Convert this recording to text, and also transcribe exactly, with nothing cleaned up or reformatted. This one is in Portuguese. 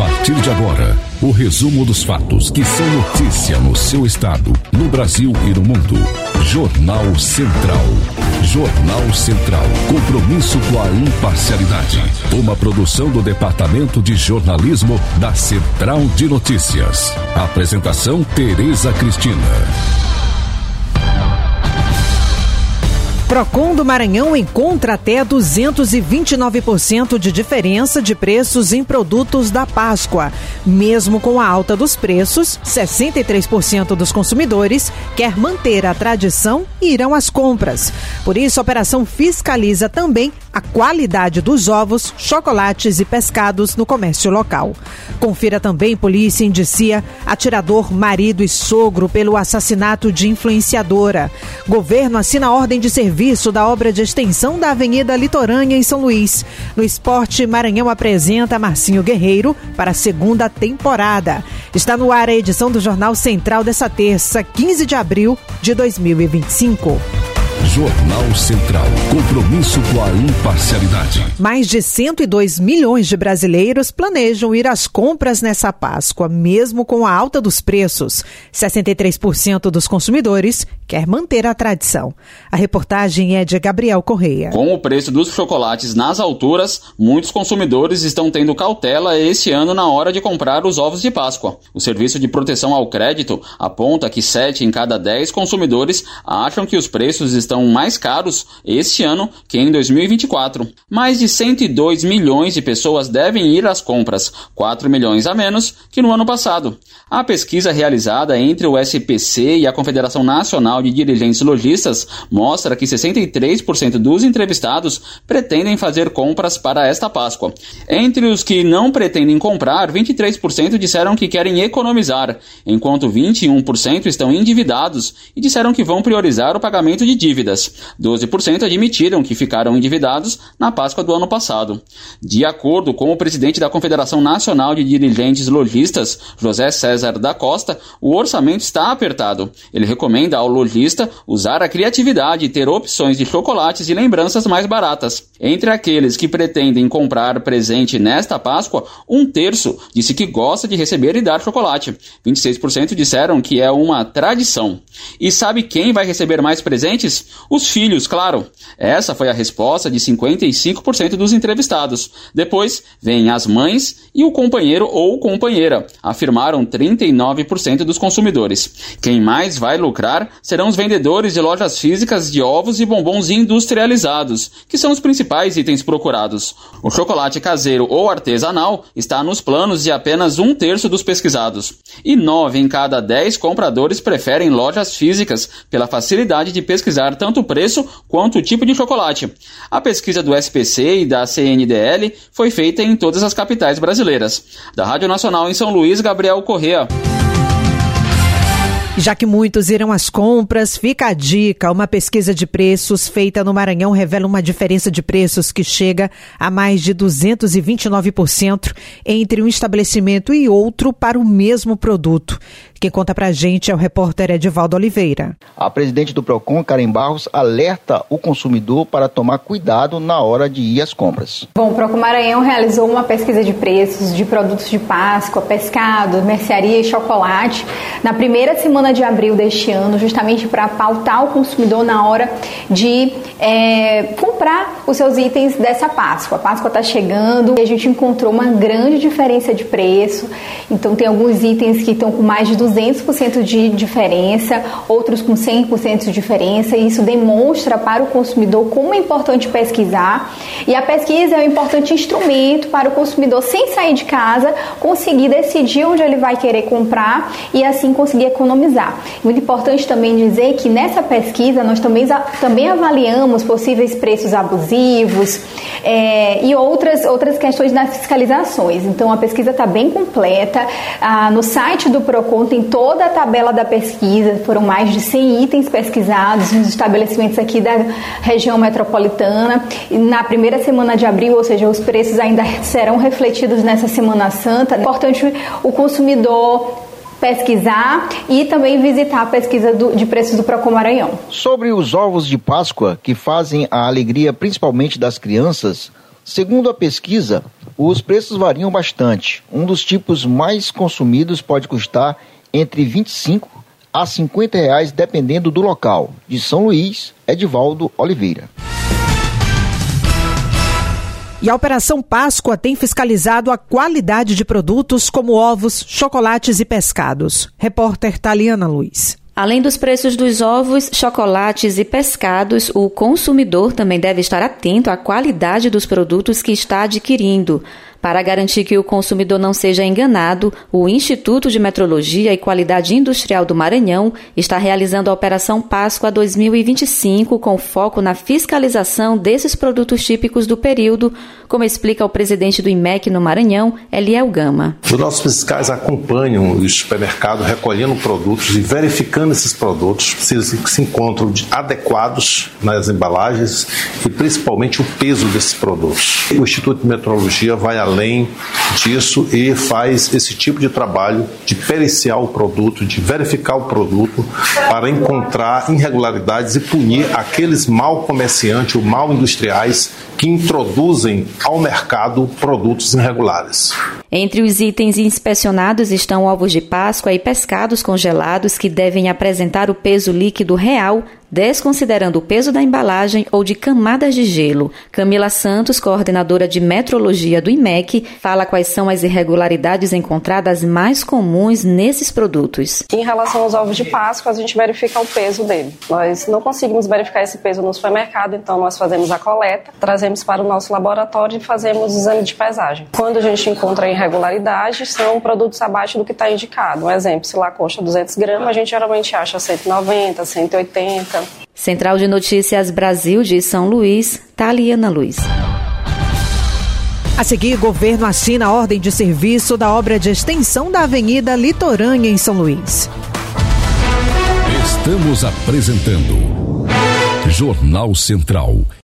partir de agora, o resumo dos fatos que são notícia no seu estado, no Brasil e no mundo. Jornal Central. Jornal Central. Compromisso com a imparcialidade. Uma produção do Departamento de Jornalismo da Central de Notícias. Apresentação Tereza Cristina. Procon do Maranhão encontra até duzentos e vinte e nove por cento de diferença de preços em produtos da Páscoa. Mesmo com a alta dos preços, sessenta e três por cento dos consumidores quer manter a tradição e irão às compras. Por isso, a operação fiscaliza também a qualidade dos ovos, chocolates e pescados no comércio local. Confira também: polícia indicia atirador, marido e sogro pelo assassinato de influenciadora. Governo assina ordem de serviço da obra de extensão da Avenida Litorânea em São Luís. No esporte, Maranhão apresenta Marcinho Guerreiro para a segunda temporada. Está no ar a edição do Jornal Central dessa terça, quinze de abril de dois mil e vinte e cinco. Jornal Central. Compromisso com a imparcialidade. Mais de cento e dois milhões de brasileiros planejam ir às compras nessa Páscoa, mesmo com a alta dos preços. sessenta e três por cento dos consumidores quer manter a tradição. A reportagem é de Gabriel Correia. Com o preço dos chocolates nas alturas, muitos consumidores estão tendo cautela esse ano na hora de comprar os ovos de Páscoa. O Serviço de Proteção ao Crédito aponta que sete em cada dez consumidores acham que os preços estão mais caros este ano que em dois mil e vinte e quatro. Mais de cento e dois milhões de pessoas devem ir às compras, quatro milhões a menos que no ano passado. A pesquisa realizada entre o S P C e a Confederação Nacional de Dirigentes Lojistas mostra que sessenta e três por cento dos entrevistados pretendem fazer compras para esta Páscoa. Entre os que não pretendem comprar, vinte e três por cento disseram que querem economizar, enquanto vinte e um por cento estão endividados e disseram que vão priorizar o pagamento de dívidas. doze por cento admitiram que ficaram endividados na Páscoa do ano passado. De acordo com o presidente da Confederação Nacional de Dirigentes Lojistas, José César da Costa, o orçamento está apertado. Ele recomenda ao lojista usar a criatividade e ter opções de chocolates e lembranças mais baratas. Entre aqueles que pretendem comprar presente nesta Páscoa, um terço disse que gosta de receber e dar chocolate. vinte e seis por cento disseram que é uma tradição. E sabe quem vai receber mais presentes? Os filhos, claro. Essa foi a resposta de cinquenta e cinco por cento dos entrevistados. Depois, vêm as mães e o companheiro ou companheira, afirmaram trinta e nove por cento dos consumidores. Quem mais vai lucrar serão os vendedores de lojas físicas de ovos e bombons industrializados, que são os principais itens procurados. O chocolate caseiro ou artesanal está nos planos de apenas um terço dos pesquisados. E nove em cada dez compradores preferem lojas físicas pela facilidade de pesquisar tanto o preço quanto o tipo de chocolate. A pesquisa do S P C e da C N D L foi feita em todas as capitais brasileiras. Da Rádio Nacional em São Luís, Gabriel Correia. Já que muitos irão às compras, fica a dica. Uma pesquisa de preços feita no Maranhão revela uma diferença de preços que chega a mais de duzentos e vinte e nove por cento entre um estabelecimento e outro para o mesmo produto. Quem conta pra gente é o repórter Edivaldo Oliveira. A presidente do Procon, Karen Barros, alerta o consumidor para tomar cuidado na hora de ir às compras. Bom, o Procon Maranhão realizou uma pesquisa de preços de produtos de Páscoa, pescado, mercearia e chocolate na primeira semana de abril deste ano, justamente para pautar o consumidor na hora de é, comprar os seus itens dessa Páscoa. A Páscoa está chegando e a gente encontrou uma grande diferença de preço. Então tem alguns itens que estão com mais de duzentos por cento de diferença, outros com cem por cento de diferença, e isso demonstra para o consumidor como é importante pesquisar. E a pesquisa é um importante instrumento para o consumidor, sem sair de casa, conseguir decidir onde ele vai querer comprar e assim conseguir economizar. Muito importante também dizer que nessa pesquisa nós também, também avaliamos possíveis preços abusivos é, e outras, outras questões das fiscalizações. Então a pesquisa está bem completa. Ah, no site do Procon tem toda a tabela da pesquisa, foram mais de cem itens pesquisados nos estabelecimentos aqui da região metropolitana. E na primeira semana de abril, ou seja, os preços ainda serão refletidos nessa Semana Santa. É importante o consumidor pesquisar e também visitar a pesquisa do, de preços do Procon Maranhão. Sobre os ovos de Páscoa, que fazem a alegria principalmente das crianças, segundo a pesquisa, Os preços variam bastante. Um dos tipos mais consumidos pode custar entre vinte e cinco a cinquenta reais, dependendo do local. De São Luís, Edivaldo Oliveira. E a Operação Páscoa tem fiscalizado a qualidade de produtos como ovos, chocolates e pescados. Repórter Taliana Luiz. Além dos preços dos ovos, chocolates e pescados, o consumidor também deve estar atento à qualidade dos produtos que está adquirindo. Para garantir que o consumidor não seja enganado, o Instituto de Metrologia e Qualidade Industrial do Maranhão está realizando a Operação Páscoa dois mil e vinte e cinco com foco na fiscalização desses produtos típicos do período, como explica o presidente do I M E C no Maranhão, Eliel Gama. Os nossos fiscais acompanham os supermercados recolhendo produtos e verificando esses produtos, se eles se encontram adequados nas embalagens e principalmente o peso desses produtos. O Instituto de Metrologia vai além além disso e faz esse tipo de trabalho de periciar o produto, de verificar o produto para encontrar irregularidades e punir aqueles mal comerciantes ou mal industriais que introduzem ao mercado produtos irregulares. Entre os itens inspecionados estão ovos de Páscoa e pescados congelados que devem apresentar o peso líquido real, desconsiderando o peso da embalagem ou de camadas de gelo. Camila Santos, coordenadora de metrologia do I M E C, fala quais são as irregularidades encontradas mais comuns nesses produtos. Em relação aos ovos de Páscoa, a gente verifica o peso dele. Nós não conseguimos verificar esse peso no supermercado, então nós fazemos a coleta, trazemos para o nosso laboratório e fazemos o exame de pesagem. Quando a gente encontra irregularidades, são produtos abaixo do que está indicado. Um exemplo, se lá consta duzentos gramas, a gente geralmente acha cento e noventa, cento e oitenta. Central de Notícias Brasil de São Luís, Taliana Luiz. A seguir, governo assina a ordem de serviço da obra de extensão da Avenida Litorânea em São Luís. Estamos apresentando Jornal Central.